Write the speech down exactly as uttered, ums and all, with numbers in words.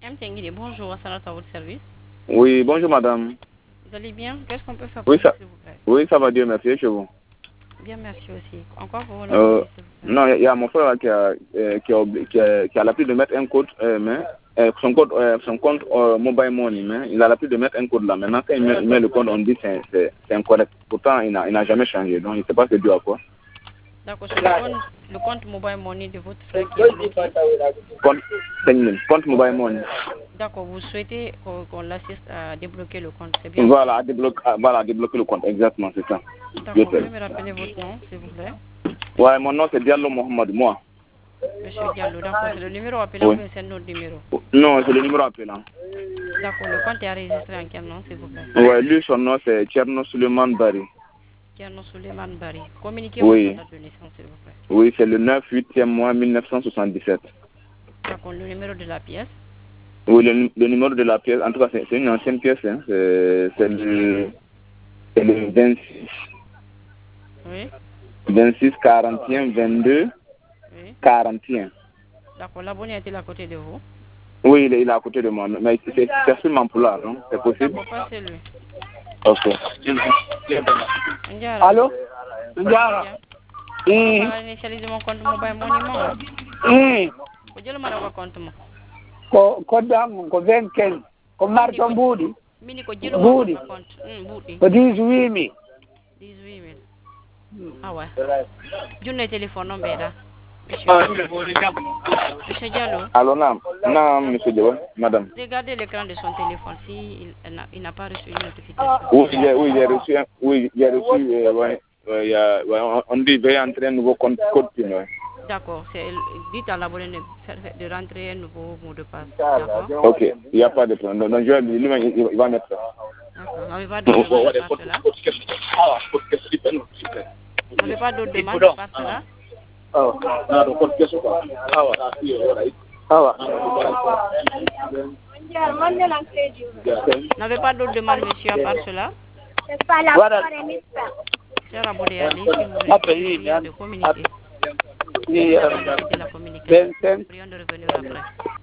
M T Nguidé, bonjour, Assalat à votre service. Oui, bonjour madame. Vous allez bien? Qu'est-ce qu'on peut faire pour Oui, vous, ça, s'il vous plaît? oui, ça va Dieu merci, chez vous. Bien, merci aussi. Encore pour vous Euh, assister, s'il vous plaît. non, il y, y a mon frère là, qui a, euh, qui a, obli- qui a, qui a l'habitude de mettre un code, euh, mais, euh, son code, euh, son compte euh, mobile money, mais il a l'habitude de mettre un code là. Maintenant, quand il met, il met le code, on dit que c'est, c'est, c'est incorrect. Pourtant, il n'a, il n'a jamais changé, donc il ne sait pas c'est dû à quoi. D'accord, c'est le compte, le compte mobile money de votre frère qui est bloqué. Compte, cinq mille, compte mobile money. D'accord, vous souhaitez qu'on qu'on l'assiste à débloquer le compte, c'est bien? Voilà, à débloquer, à, voilà, à débloquer le compte, exactement, c'est ça. D'accord, vous pouvez me rappeler votre nom, s'il vous plaît? Ouais, mon nom c'est Diallo Mohamed, moi. Monsieur Diallo, d'accord, c'est le numéro appelant Oui. ou bien c'est notre numéro? Non, c'est le numéro appelant. D'accord, le compte est enregistré en quel nom, s'il vous plaît? Ouais, lui, son nom c'est Tcherno Suleiman Bari. Tierno Suleiman Bari. Communiquez Oui. votre date de naissance, s'il vous plaît. Oui, c'est le neuf huitième mois mille neuf cent soixante-dix-sept. D'accord, le numéro de la pièce? Oui, le, le numéro de la pièce, en tout cas, c'est c'est une ancienne pièce. Hein. C'est c'est le, c'est le vingt-six, Oui. vingt-six, quarante et un, vingt-deux, Oui. quarante et un. D'accord, l'abonné est-il à côté de vous? Oui, il est, il est à côté de moi, mais c'est c'est seulement pour là, non? C'est possible? D'accord, passez-le. Ok. Ndiara. Allô? Ndiara. Kono Eh. para initialiser mon compte mobile money mo. Eh. Ko jelo mara ko compte mo. Ko ko dam ko vingt-quinze. Ko marto mbudi. Mini ko jelo Mbudi. mo compte. Hmm, mbudi. Ko dix-huit mille. dix-huit mille. Ah ouais. Junne téléphone non beda. Monsieur. Monsieur Diallo. Allô, non, non, monsieur Diallo, madame. Regardez l'écran de son téléphone si il n'a il n'a pas reçu une notification. Oui, j'ai oui, j'ai reçu, un- oui, j'ai reçu, euh, ouais, ouais, y a, ouais, on, on dit veuillez entrer un nouveau compte code PIN, ouais. D'accord, c'est dites à l'abonné de, faire- de rentrer un nouveau mot de passe. D'accord. Ok, il n'y a pas de problème. Donc, je vais, lui, il, il va mettre ça. D'accord. N'avez pas d'autres demandes à part cela? N'avez pas d'autres demandes à part cela? N'avez pas d'autres demandes, monsieur, à part cela? Cher abonné, allez, si vous voulez prions de communiquer. Si vous avez arrêté la communication, prions de revenir après.